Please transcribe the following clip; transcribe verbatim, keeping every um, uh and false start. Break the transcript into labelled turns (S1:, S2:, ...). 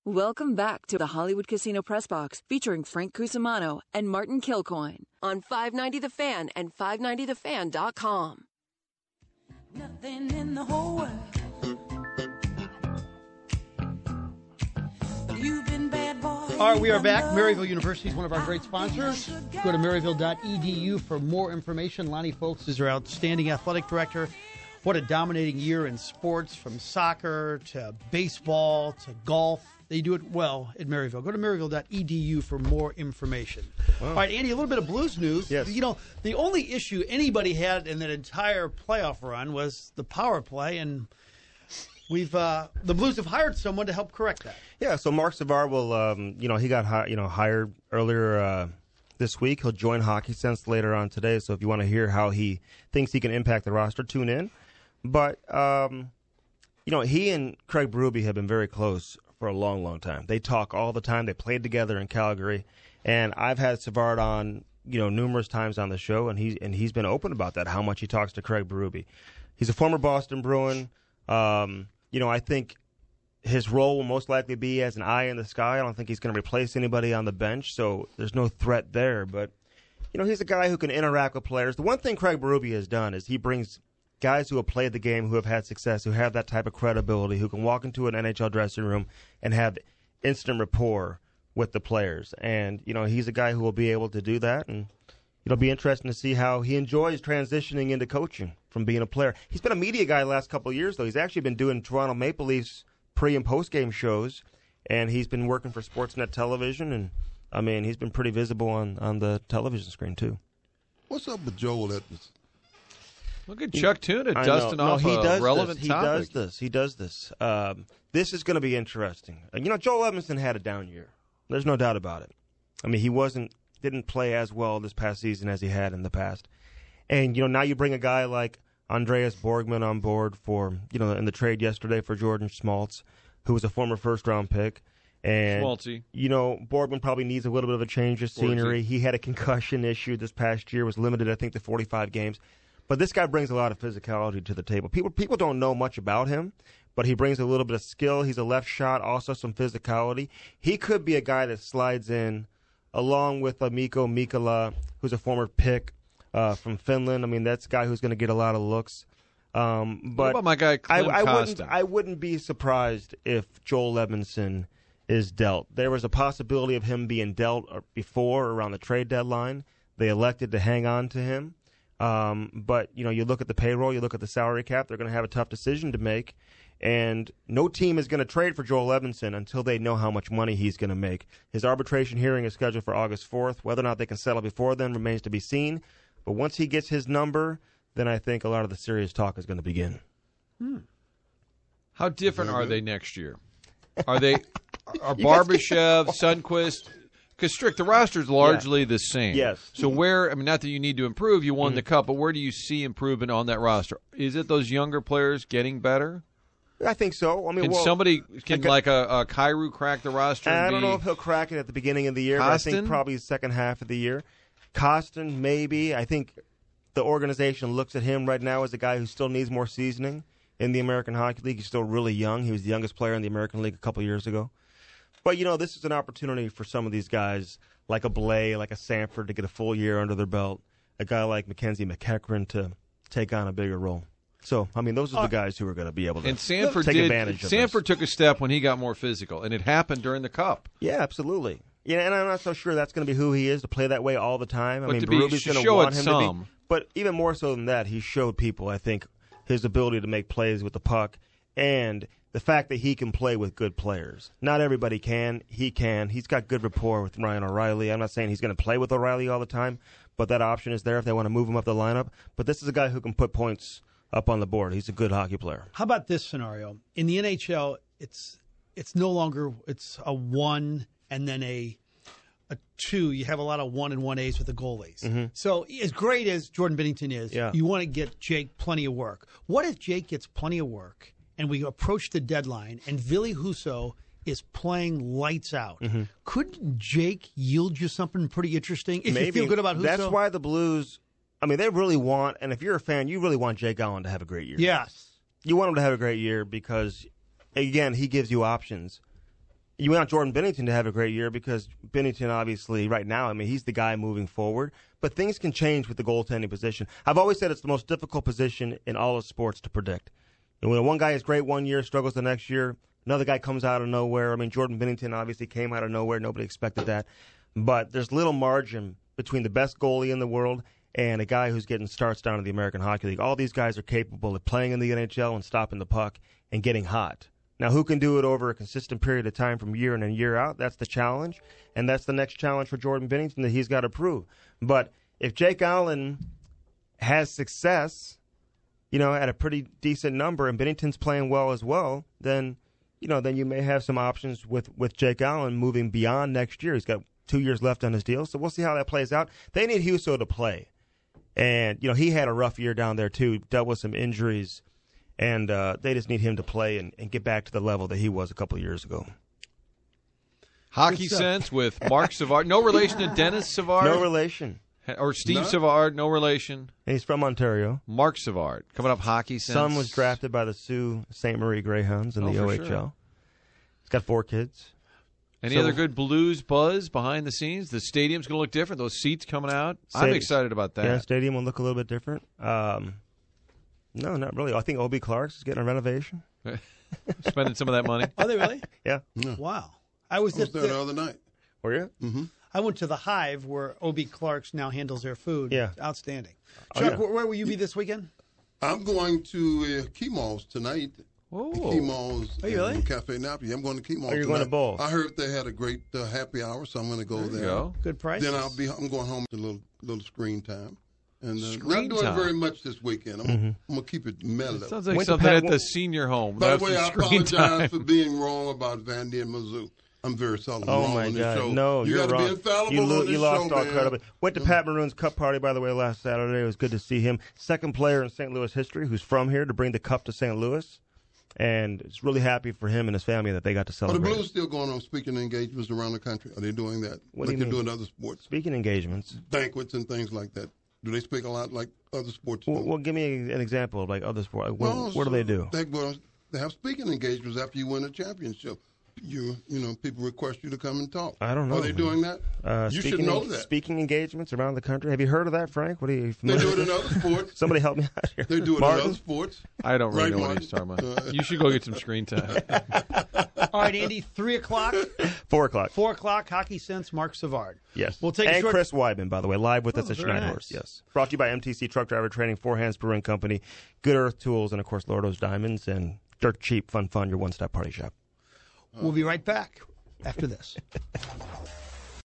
S1: Welcome back to the Hollywood Casino Press Box featuring Frank Cusimano and Martin Kilcoyne on five ninety The Fan and five ninety the fan dot com.
S2: Nothing in the whole world. But you've been bad boy.
S3: All right, we are back. Maryville University is one of our great sponsors. Go to maryville dot e d u for more information. Lonnie Foltz is our outstanding athletic director. What a dominating year in sports, from soccer to baseball to golf. They do it well at Maryville. Go to maryville dot e d u for more information. Wow. All right, Andy, a little bit of Blues news.
S4: Yes.
S3: You know, the only issue anybody had in that entire playoff run was the power play, and we've uh, the Blues have hired someone to help correct that.
S4: Yeah, so Mark Savard will, um, you know, he got hi- you know hired earlier uh, this week. He'll join Hockey Sense later on today, so if you want to hear how he thinks he can impact the roster, tune in. But, um, you know, he and Craig Berube have been very close for a long, long time. They talk all the time. They played together in Calgary, and I've had Savard on, you know, numerous times on the show, and he's and he's been open about that, how much he talks to Craig Berube. He's a former Boston Bruin. Um, you know, I think his role will most likely be as an eye in the sky. I don't think he's going to replace anybody on the bench, so there's no threat there. But, you know, he's a guy who can interact with players. The one thing Craig Berube has done is he brings guys who have played the game, who have had success, who have that type of credibility, who can walk into an N H L dressing room and have instant rapport with the players. And, you know, he's a guy who will be able to do that. And it'll be interesting to see how he enjoys transitioning into coaching from being a player. He's been a media guy the last couple of years, though. He's actually been doing Toronto Maple Leafs pre- and post-game shows, and he's been working for Sportsnet Television. And, I mean, he's been pretty visible on, on the television screen, too.
S5: What's up with Joel Edmonds?
S6: Look at Chuck Tuna
S4: I
S6: dusting
S4: know.
S6: off
S4: no, he
S6: a
S4: does
S6: relevant
S4: this. He
S6: topic.
S4: does this. He does this. Um, this is going to be interesting. Uh, you know, Joel Edmondson had a down year. There's no doubt about it. I mean, he wasn't didn't play as well this past season as he had in the past. And, you know, now you bring a guy like Andreas Borgman on board for, you know, in the trade yesterday for Jordan Schmaltz, who was a former first-round pick. And,
S6: Schmaltzy.
S4: you know, Borgman probably needs a little bit of a change of scenery. He had a concussion issue this past year, was limited, I think, to forty-five games. But this guy brings a lot of physicality to the table. People people don't know much about him, but he brings a little bit of skill. He's a left shot, also some physicality. He could be a guy that slides in along with uh, Mikko Mikkola, who's a former pick uh, from Finland. I mean, that's a guy who's going to get a lot of looks. Um, but
S6: what about my guy, Klim
S4: I, I wouldn't,
S6: Kostin?
S4: I wouldn't be surprised if Joel Edmondson is dealt. There was a possibility of him being dealt before, around the trade deadline. They elected to hang on to him. Um, but, you know, you look at the payroll, you look at the salary cap, they're going to have a tough decision to make. And no team is going to trade for Joel Edmondson until they know how much money he's going to make. His arbitration hearing is scheduled for August fourth. Whether or not they can settle before then remains to be seen. But once he gets his number, then I think a lot of the serious talk is going to begin.
S6: Hmm. How different are they next year? Are they are Barbashev, Sundqvist? Because, Strick, the roster is largely yeah. the same.
S4: Yes.
S6: So where, I mean, not that you need to improve, you won mm-hmm. the Cup, but where do you see improvement on that roster? Is it those younger players getting better?
S4: I think so. I mean,
S6: can
S4: well,
S6: somebody, can like a, a Kyrou crack the roster?
S4: I
S6: and
S4: don't
S6: be...
S4: know if he'll crack it at the beginning of the year,
S6: Kostin?
S4: but I think probably the second half of the year. Kostin, maybe. I think the organization looks at him right now as a guy who still needs more seasoning in the American Hockey League. He's still really young. He was the youngest player in the American League a couple years ago. But, you know, this is an opportunity for some of these guys, like a Blais, like a Sanford, to get a full year under their belt. A guy like Mackenzie McEachran to take on a bigger role. So, I mean, those are the guys who are going to be able to
S6: and Sanford
S4: take
S6: did,
S4: advantage of
S6: Sanford
S4: this.
S6: took a step when he got more physical, and it happened during the Cup.
S4: Yeah, absolutely. Yeah, and I'm not so sure that's going to be who he is, to play that way all the time. I
S6: but
S4: mean,
S6: to be,
S4: Berube's going to
S6: show
S4: want
S6: it
S4: him
S6: some.
S4: to be. But even more so than that, he showed people, I think, his ability to make plays with the puck and the fact that he can play with good players. Not everybody can. He can. He's got good rapport with Ryan O'Reilly. I'm not saying he's going to play with O'Reilly all the time, but that option is there if they want to move him up the lineup. But this is a guy who can put points up on the board. He's a good hockey player.
S3: How about this scenario? In the N H L, it's it's no longer it's a one and then a a two. You have a lot of one and one A's with the goalies. Mm-hmm. So as great as Jordan Binnington is,
S4: yeah.
S3: you want to get Jake plenty of work. What if Jake gets plenty of work and we approach the deadline and Ville Husso is playing lights out? Mm-hmm. Couldn't Jake yield you something pretty interesting if
S4: Maybe.
S3: you feel good about Husso?
S4: That's why the Blues, I mean, they really want, and if you're a fan, you really want Jake Allen to have a great year.
S3: Yes.
S4: You want him to have a great year because, again, he gives you options. you want Jordan Binnington to have a great year because Binnington, obviously, right now, I mean, he's the guy moving forward. But things can change with the goaltending position. I've always said it's the most difficult position in all of sports to predict. And when one guy is great one year, struggles the next year, another guy comes out of nowhere. I mean, Jordan Binnington obviously came out of nowhere. Nobody expected that. But there's little margin between the best goalie in the world and a guy who's getting starts down in the American Hockey League. All these guys are capable of playing in the N H L and stopping the puck and getting hot. Now, who can do it over a consistent period of time from year in and year out? That's the challenge, and that's the next challenge for Jordan Binnington that he's got to prove. But if Jake Allen has success, you know, at a pretty decent number, and Binnington's playing well as well, then, you know, then you may have some options with, with Jake Allen moving beyond next year. He's got two years left on his deal, so we'll see how that plays out. They need Husso to play. And, you know, he had a rough year down there, too, dealt with some injuries. And uh, they just need him to play and, and get back to the level that he was a couple of years ago.
S6: Hockey Sense with Mark Savard. No relation to Dennis Savard?
S4: No relation.
S6: Or Steve
S5: No.
S6: Savard, no relation.
S4: And he's from Ontario.
S6: Mark Savard. Coming up, Hockey Sense.
S4: Son was drafted by the Sault Ste. Marie Greyhounds in
S6: Oh,
S4: the
S6: for
S4: O H L.
S6: sure.
S4: He's got four kids.
S6: Any
S4: So-
S6: other good Blues buzz behind the scenes? The stadium's going to look different. Those seats coming out. I'm
S4: Stadium-
S6: excited about that.
S4: Yeah, stadium will look a little bit different. Um, no, not really. I think Obie Clark's is getting a renovation.
S6: Spending some of that money.
S3: Are they really?
S4: Yeah.
S3: Wow. I was
S5: I was
S3: at
S5: there the
S3: the,
S5: other night.
S4: Were you?
S5: Mm-hmm.
S3: I went to the Hive where Obie Clark's now handles their food.
S4: Yeah.
S3: Outstanding.
S4: Oh,
S3: Chuck,
S4: yeah.
S3: where, where will you be this weekend?
S5: I'm going to uh, Chemo's tonight.
S6: Whoa.
S5: Chemo's
S3: Are you really?
S5: in Cafe Napoli. I'm going to Chemo's.
S4: Oh, you're
S5: tonight.
S4: going to bowl.
S5: I heard they had a great uh, happy hour, so I'm going to go
S6: There
S5: there.
S6: you go.
S3: Good price.
S5: Then I'll be. I'm going home to a little little screen time, and uh,
S6: Screen
S5: not doing
S6: time.
S5: very much this weekend. I'm,
S4: Mm-hmm.
S5: I'm gonna keep it mellow.
S6: Sounds like
S4: Went to
S6: something
S4: Pat-
S6: at the senior home.
S5: By
S6: Have
S5: the way,
S6: some
S5: I
S6: screen
S5: apologize
S6: time.
S5: for being wrong about Vandy and Mizzou. I'm very seldom
S4: Oh,
S5: wrong
S4: my
S5: on this
S4: God.
S5: show.
S4: No,
S5: you
S4: you're
S5: gotta
S4: wrong.
S5: be infallible
S4: you, lo-
S5: on this
S4: you lost
S5: show,
S4: all
S5: man.
S4: credibility. Went to Pat Maroon's Cup party, by the way, last Saturday. It was good to see him. Second player in Saint Louis history who's from here to bring the cup to Saint Louis. And it's really happy for him and his family that they got to
S5: Are the
S4: celebrate.
S5: Blues still going on speaking engagements around the country? Are they doing that?
S4: What
S5: like
S4: do you
S5: they do
S4: mean?
S5: in other sports?
S4: Speaking engagements,
S5: Banquets and things like that. Do they speak a lot like other sports
S4: well,
S5: do?
S4: well, give me an example of like other sports. Like, what,
S5: Well,
S4: what do
S5: so
S4: they do?
S5: They, well, they have speaking engagements after you win a championship. You you know, people request you to come and talk.
S4: I don't know.
S5: Are they doing that?
S4: Uh,
S5: you should
S4: speaking
S5: know
S4: en-
S5: that.
S4: Speaking engagements around the country. Have you heard of that, Frank? What are you
S5: They
S4: familiar
S5: do it
S4: with?
S5: in other sports.
S4: Somebody help me out here.
S5: They do it
S4: Martin?
S5: in other sports.
S6: I don't really
S5: Right,
S6: know what
S5: Martin?
S6: he's talking about.
S5: Uh,
S6: You should go get some screen time.
S3: All right, Andy, three o'clock,
S4: Four o'clock.
S3: four o'clock, Hockey Sense, Mark Savard.
S4: Yes.
S3: We'll take a
S4: and
S3: short-
S4: Chris Weidman, by the way, live with us
S3: Oh,
S4: at
S3: very
S4: Schneidhorst.
S3: nice.
S4: Yes. Brought to you by M T C Truck Driver Training, Four Hands Brewing Company, Good Earth Tools, and, of course, Lordo's Diamonds, and Dirt Cheap Fun Fun, your one-stop party shop.
S3: We'll be right back after this.